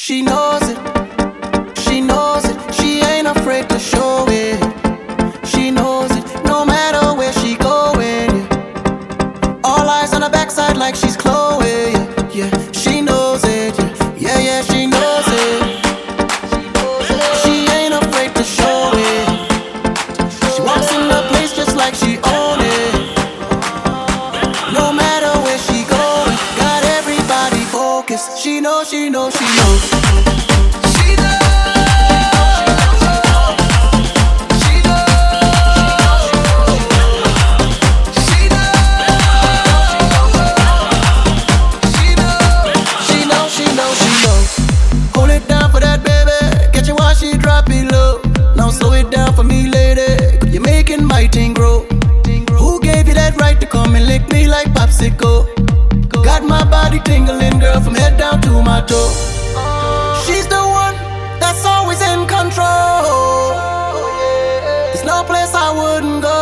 She knows it, she knows it, she ain't afraid to show it. She knows it, no matter where she going, yeah. All eyes on her backside like she's Chloe, yeah, yeah. She knows it, yeah, yeah, yeah, she knows it. She ain't afraid to show it. She walks in the place just like she own it. No matter where she going, got everybody focused. She knows, she knows, she knows. Slow it down for me, lady, 'cause you're making my thing grow. Who gave you that right to come and lick me like popsicle? Got my body tingling, girl, from head down to my toe. She's the one that's always in control. There's no place I wouldn't go.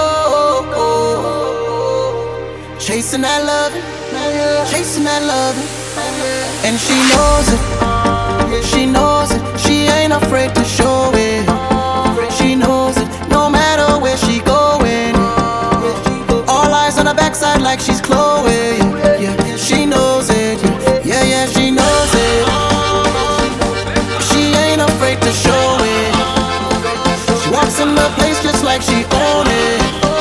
Chasing that loving, chasing that loving. And she knows it, she knows it, she ain't afraid to show it. She knows it, no matter where she going. All eyes on her backside like she's Chloe. Yeah, she knows it. Yeah, yeah, she knows it. She ain't afraid to show it. She walks in the place just like she own it.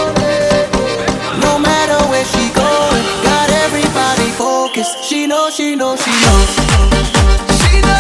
No matter where she going, got everybody focused. She knows, she knows, she knows. She knows.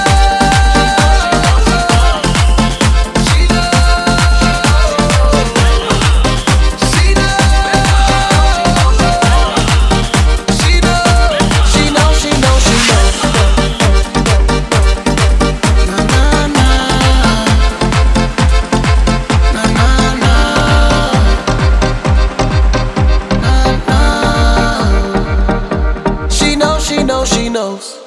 She knows.